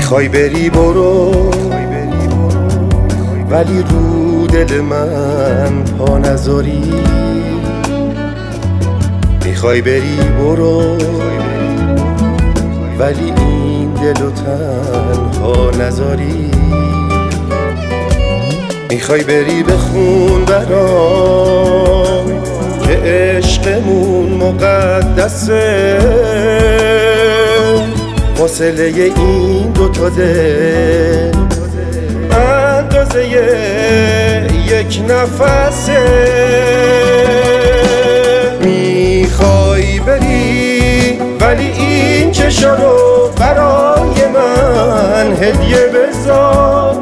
میخوای بری برو، ولی رو دل من پا نذاری. میخوای بری برو، ولی این دلو تنها نذاری. میخوای بری بخون برام که عشقمون مقدسه، فاصله این دوتا دل اندازه یک نفسه. میخوای بری ولی این چشا رو برای من هدیه بذار.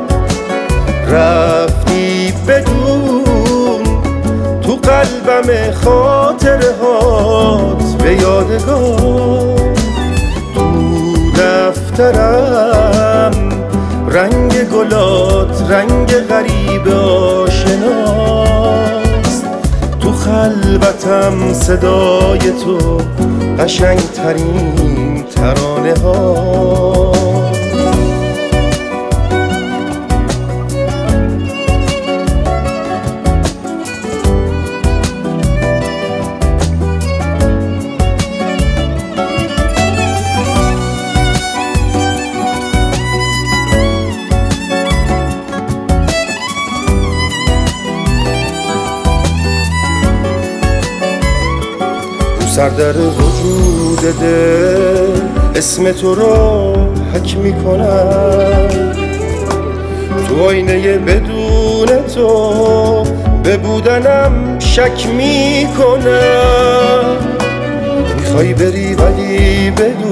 رفتی بدون تو قلبم خاطره هات به یادگار. تو دفترم رنگ گلات رنگ غریب آشناست. تو خلوتم صدای تو قشنگترین ترانه ها. سردر وجود دل اسم تو رو حک میکنم. تو آینه بدون تو به بودنم شک میکنم. میخوای بری ولی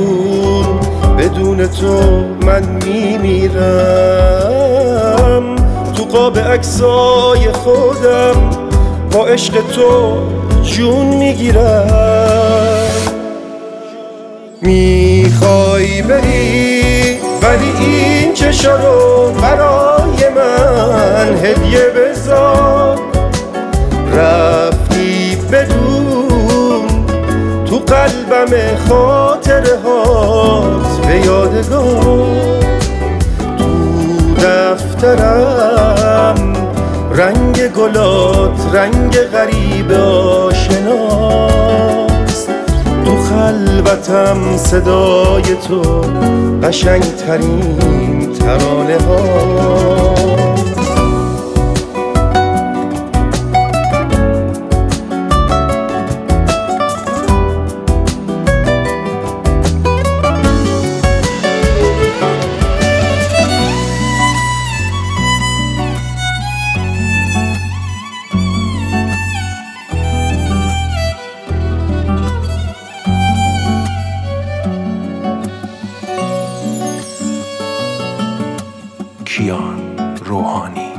بدون تو من میمیرم. تو قاب عکسای خودم با عشق تو جون میگیرم. میخوای بری ولی این چشا رو برای من هدیه بذار. رفتی بدون تو قلبم خاطره هات به یادگار. تو دفترم رنگ گلات رنگ غریب آشناست. تو خلوتم صدای تو قشنگترین ترانه ها. کیان روحانی.